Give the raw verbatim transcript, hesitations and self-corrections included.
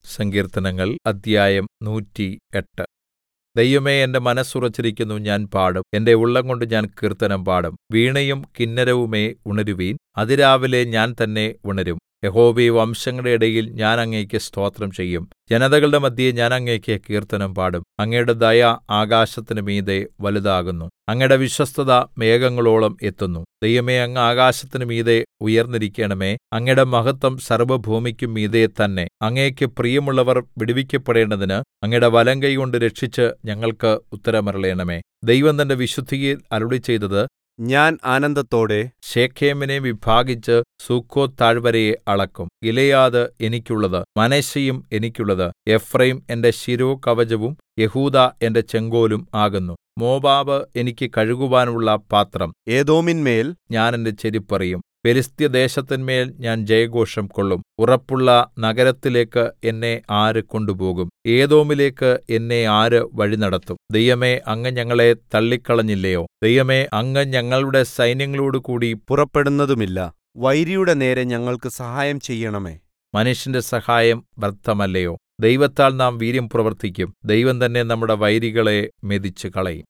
സങ്കീർത്തനങ്ങൾ അദ്ധ്യായം നൂറ്റി എട്ട്. ദൈവമേ, എന്റെ മനസ്സുറച്ചിരിക്കുന്നു, ഞാൻ പാടും. എന്റെ ഉള്ളംകൊണ്ട് ഞാൻ കീർത്തനം പാടും. വീണയും കിന്നരവുമേ ഉണരുവിൻ. അതിരാവിലെ ഞാൻ തന്നെ ഉണരും. യഹോവേ, വംശങ്ങളുടെ ഇടയിൽ ഞാൻ അങ്ങേക്ക് സ്തോത്രം ചെയ്യും. ജനതകളുടെ മദ്ധ്യേ ഞാൻ അങ്ങേക്ക് കീർത്തനം പാടും. അങ്ങയുടെ ദയ ആകാശത്തിന് മീതെ വലുതാകുന്നു. അങ്ങയുടെ വിശ്വസ്തത മേഘങ്ങളോളം എത്തുന്നു. ദൈവമേ, അങ്ങ് ആകാശത്തിന് മീതെ ഉയർന്നിരിക്കണമേ. അങ്ങയുടെ മഹത്വം സർവ്വഭൂമിക്കും മീതെ തന്നെ. അങ്ങേക്ക് പ്രിയമുള്ളവർ വിടുവിക്കപ്പെടേണ്ടതിന് അങ്ങയുടെ വലങ്കൈകൊണ്ട് രക്ഷിച്ച് ഞങ്ങൾക്ക് ഉത്തരമരുളണമേ. ദൈവം തന്റെ വിശുദ്ധിയിൽ അരുളിച്ചെയ്തത്, ഞാൻ ആനന്ദത്തോടെ ശെഖേമിനെ വിഭാഗിച്ച് സുക്കോത്ത് താഴ്വരയെ അളക്കും. ഗിലെയാദ് എനിക്കുള്ളത്, മനശ്ശെയും എനിക്കുള്ളത്. എഫ്രയീം എന്റെ ശിരോകവചവും യെഹൂദാ എന്റെ ചെങ്കോലും ആകുന്നു. മോവാബ് എനിക്ക് കഴുകുവാനുള്ള പാത്രം. ഏദോമിന്മേൽ ഞാൻ എന്റെ ചെരിപ്പറിയും. ഫെലിസ്ത്യദേശത്തിന്മേൽ ഞാൻ ജയഘോഷം കൊള്ളും. ഉറപ്പുള്ള നഗരത്തിലേക്ക് എന്നെ ആര് കൊണ്ടുപോകും? ഏദോമിലേക്ക് എന്നെ ആര് വഴിനടത്തും? ദൈവമേ, അങ്ങ് ഞങ്ങളെ തള്ളിക്കളഞ്ഞില്ലയോ? ദൈവമേ, അങ്ങ് ഞങ്ങളുടെ സൈന്യങ്ങളോടുകൂടി പുറപ്പെടുന്നതുമില്ല. വൈരിയുടെ നേരെ ഞങ്ങൾക്ക് സഹായം ചെയ്യണമേ. മനുഷ്യന്റെ സഹായം വ്യർത്ഥമല്ലയോ? ദൈവത്താൽ നാം വീര്യം പ്രവർത്തിക്കും. ദൈവം തന്നെ നമ്മുടെ വൈരികളെ മെതിച്ചുകളയും.